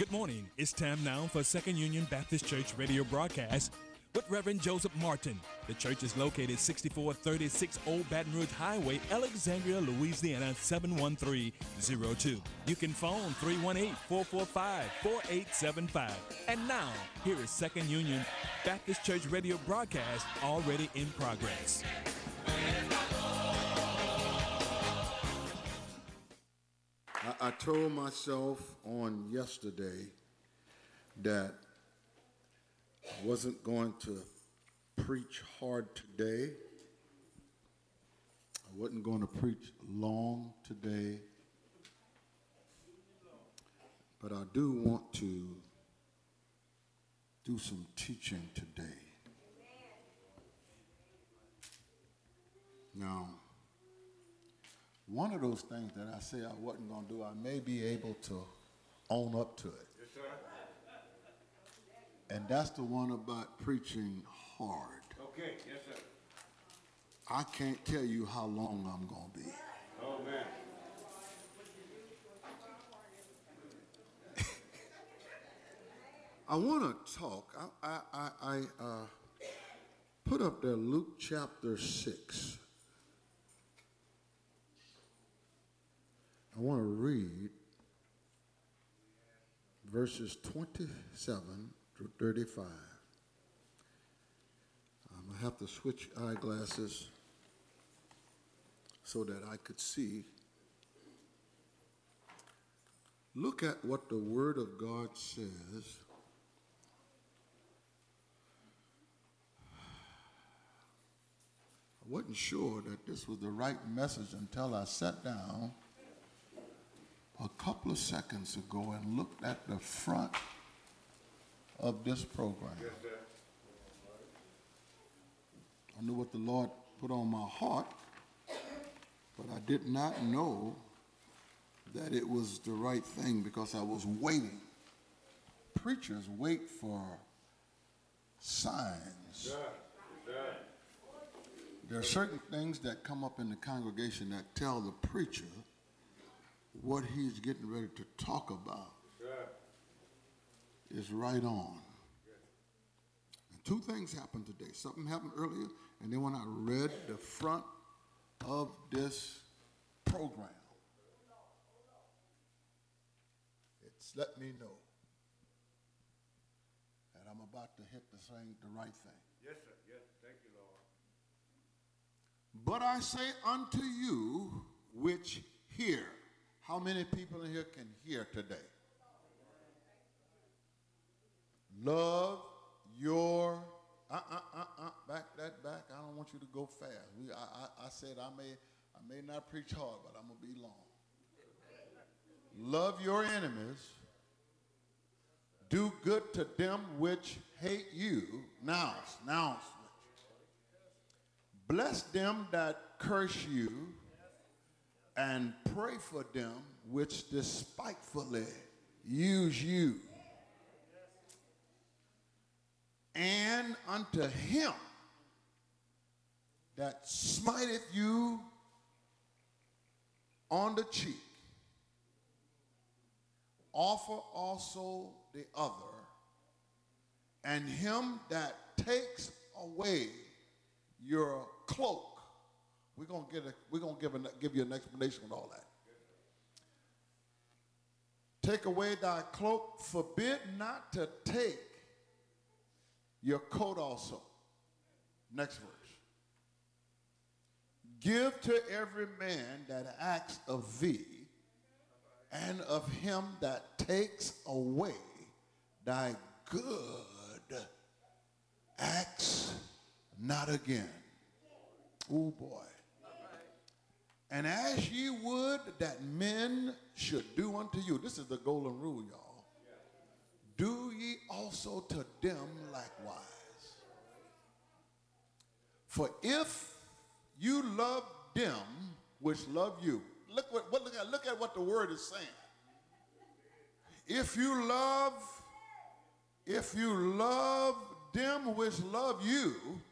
Good morning. It's time now for Second Union Baptist Church radio broadcast with Reverend Joseph Martin. The church is located 6436 Old Baton Rouge Highway, Alexandria, Louisiana 71302. You can phone 318-445-4875. And now, here is Second Union Baptist Church radio broadcast already in progress. I told myself on yesterday that I wasn't going to preach hard today. I wasn't going to preach long today. But I do want to do some teaching today. Now, one of those things that I say I wasn't going to do, I may be able to own up to it. Yes, sir. And that's the one about preaching hard. Okay, yes, sir. I can't tell you how long I'm going to be. Oh, man. I want to talk. I put up there Luke chapter 6. I want to read verses 27 through 35. I'm going to have to switch eyeglasses so that I could see. Look at what the Word of God says. I wasn't sure that this was the right message until I sat down a couple of seconds ago and looked at the front of this program. Yes, sir. I knew what the Lord put on my heart, but I did not know that it was the right thing because I was waiting. Preachers wait for signs. Yes, sir. Yes, sir. There are certain things that come up in the congregation that tell the preacher what he's getting ready to talk about is right on. And two things happened today. Something happened earlier, and then when I read the front of this program, it's let me know that I'm about to hit the right thing. Yes, sir. Yes, thank you, Lord. But I say unto you which hear. How many people in here can hear today? Love your, back that back. I don't want you to go fast. I said I may not preach hard, but I'm going to be long. Love your enemies. Do good to them which hate you. Now. Bless them that curse you, and pray for them which despitefully use you. And unto him that smiteth you on the cheek, offer also the other, and him that takes away your cloak. We're gonna give you an explanation with all that. Take away thy cloak, forbid not to take your coat also. Next verse. Give to every man that acts of thee, and of him that takes away thy good acts not again. Oh boy. And as ye would that men should do unto you, this is the golden rule, y'all. Do ye also to them likewise. For if you love them which love you, look at what the word is saying. If you love them which love you,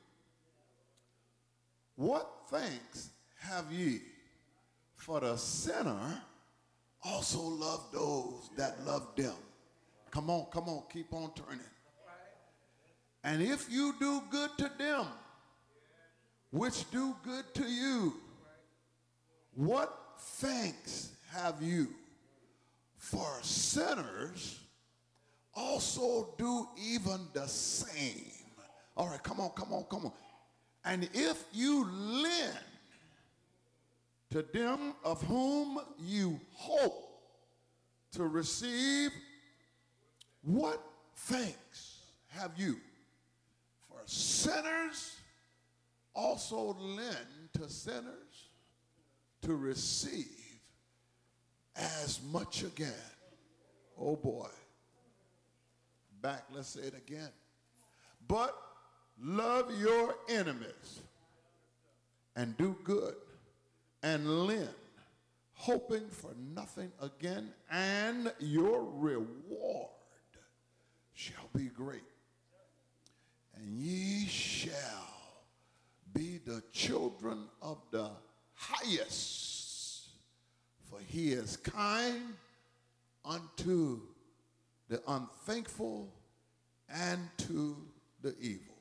what thanks have ye? For the sinner also love those that love them. Come on, keep on turning. And if you do good to them, which do good to you, what thanks have you? For sinners also do even the same. All right, come on. And if you lend to them of whom you hope to receive, what thanks have you? For sinners also lend to sinners to receive as much again. Oh boy. Back, let's say it again. But love your enemies and do good and lend, hoping for nothing again, and your reward shall be great. And ye shall be the children of the highest, for he is kind unto the unthankful and to the evil.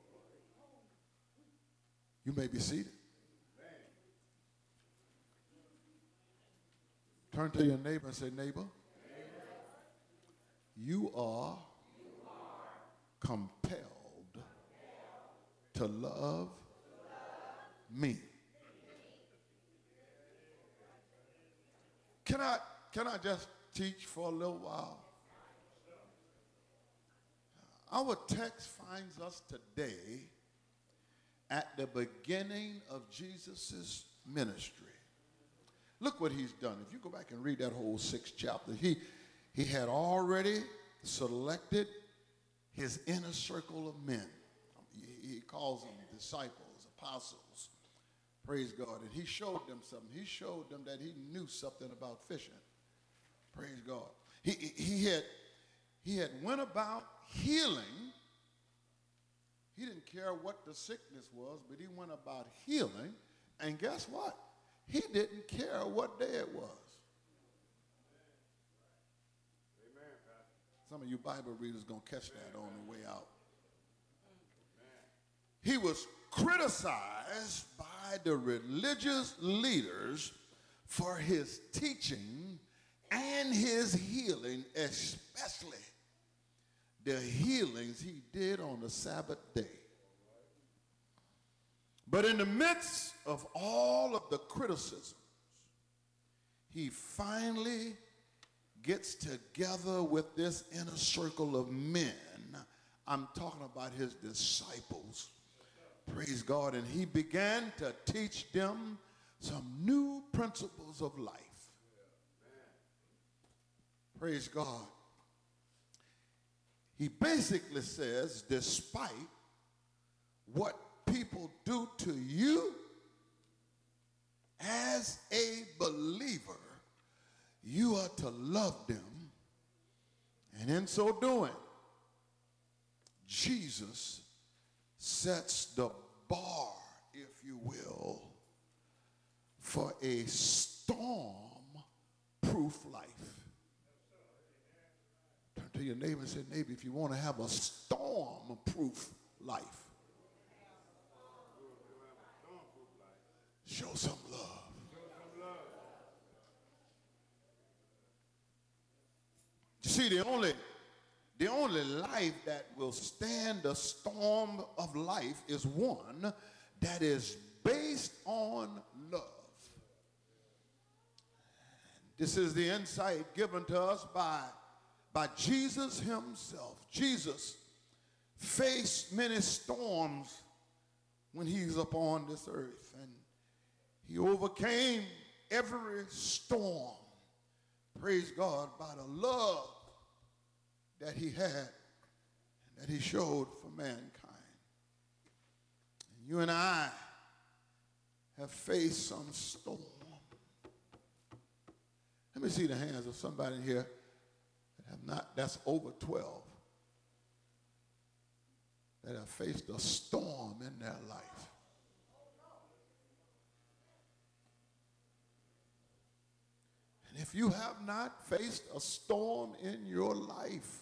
You may be seated. Turn to your neighbor and say, neighbor, you are compelled to love me. Can I just teach for a little while? Our text finds us today at the beginning of Jesus' ministry. Look what he's done. If you go back and read that whole 6th chapter, he had already selected his inner circle of men. He calls them disciples, apostles. Praise God. And he showed them something. He showed them that he knew something about fishing. Praise God. He had went about healing. He didn't care what the sickness was, but he went about healing. And guess what? He didn't care what day it was. Amen, Pastor. Some of you Bible readers going to catch that on the way out. He was criticized by the religious leaders for his teaching and his healing, especially the healings he did on the Sabbath day. But in the midst of all of the criticisms, he finally gets together with this inner circle of men. I'm talking about his disciples. Praise God. And he began to teach them some new principles of life. Praise God. He basically says, despite what people do to you as a believer, you are to love them. And in so doing, Jesus sets the bar, if you will, for a storm-proof life. Turn to your neighbor and say, neighbor, if you want to have a storm-proof life, show some love. You see, the only life that will stand the storm of life is one that is based on love. This is the insight given to us by Jesus himself. Jesus faced many storms when he's upon this earth, and he overcame every storm, praise God, by the love that he had and that he showed for mankind. And you and I have faced some storm. Let me see the hands of somebody here that have not, that's over 12, that have faced a storm in their life. if you have not faced a storm in your life,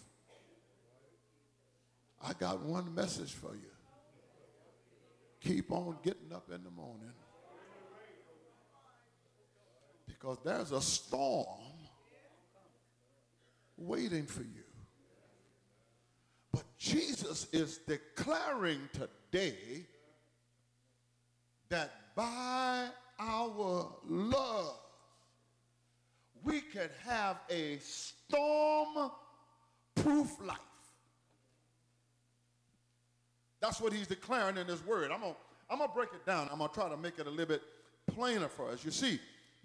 I got one message for you. Keep on getting up in the morning, because there's a storm waiting for you. But Jesus is declaring today that by our love, we can have a storm-proof life. That's what he's declaring in his word. I'm gonna break it down. I'm gonna try to make it a little bit plainer for us. You see,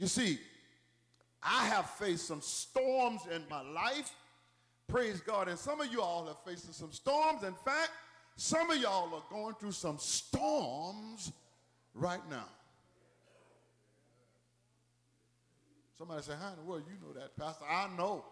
I have faced some storms in my life. Praise God. And some of you all have faced some storms. In fact, some of y'all are going through some storms right now. Somebody say, how in the world you know that, Pastor? I know.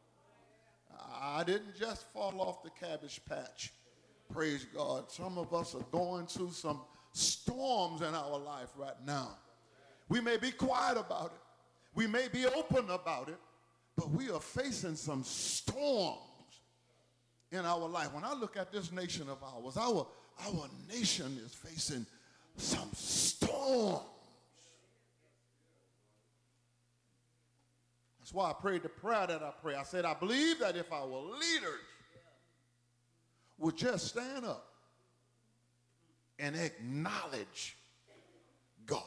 I didn't just fall off the cabbage patch. Praise God. Some of us are going through some storms in our life right now. We may be quiet about it. We may be open about it, but we are facing some storms in our life. When I look at this nation of ours, our nation is facing some storms. That's why I prayed the prayer that I pray. I said, I believe that if our leaders would just stand up and acknowledge God,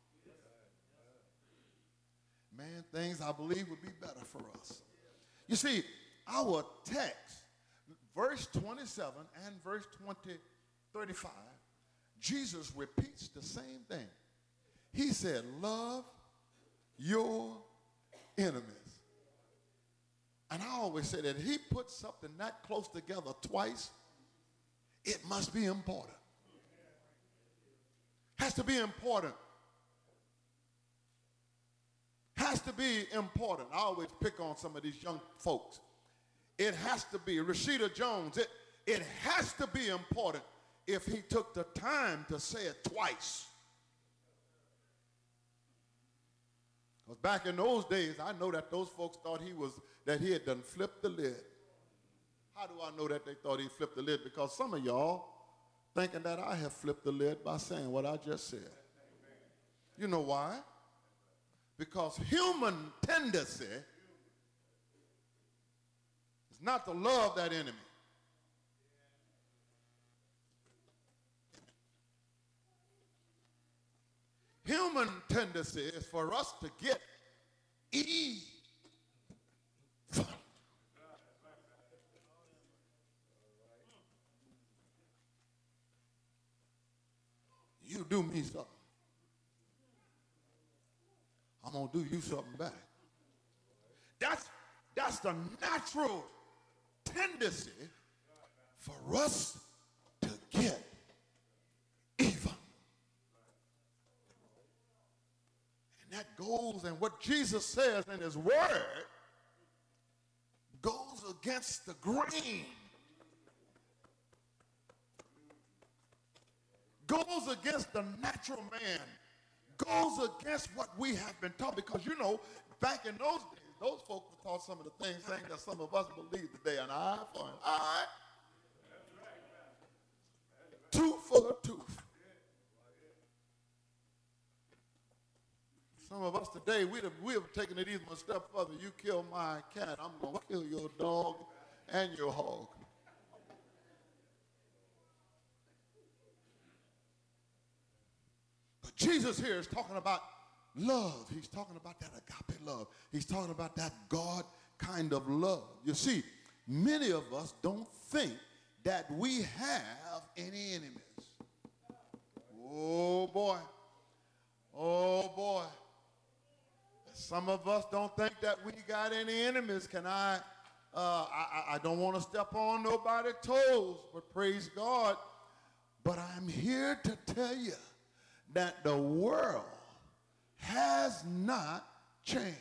man, things I believe would be better for us. You see, our text, verse 27 and verse 35, Jesus repeats the same thing. He said, love your enemies. And I always say that if he puts something that close together twice, it must be important. Has to be important. Has to be important. I always pick on some of these young folks. It has to be. Rashida Jones, it has to be important if he took the time to say it twice. Because back in those days, I know that those folks thought that he had done flipped the lid. How do I know that they thought he flipped the lid? Because some of y'all thinking that I have flipped the lid by saying what I just said. You know why? Because human tendency is not to love that enemy. Human tendency is for us to get even. You do me something, I'm going to do you something back. That's the natural tendency for us to get even. And that goes, and what Jesus says in his word goes against the grain. Goes against the natural man. Goes against what we have been taught. Because, you know, back in those days, those folks were taught some of the things that some of us believe today. An eye for an eye. Tooth for a tooth. Some of us today, we have taken it even a step further. You kill my cat, I'm going to kill your dog and your hog. But Jesus here is talking about love. He's talking about that agape love. He's talking about that God kind of love. You see, many of us don't think that we have any enemies. Oh, boy. Oh, boy. Some of us don't think that we got any enemies. I don't want to step on nobody's toes, but praise God. But I'm here to tell you that the world has not changed.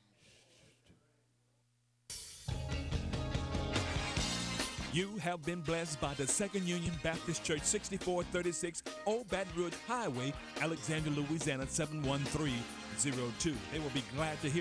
You have been blessed by the Second Union Baptist Church, 6436 Old Baton Rouge Highway, Alexandria, Louisiana, 71302. They will be glad to hear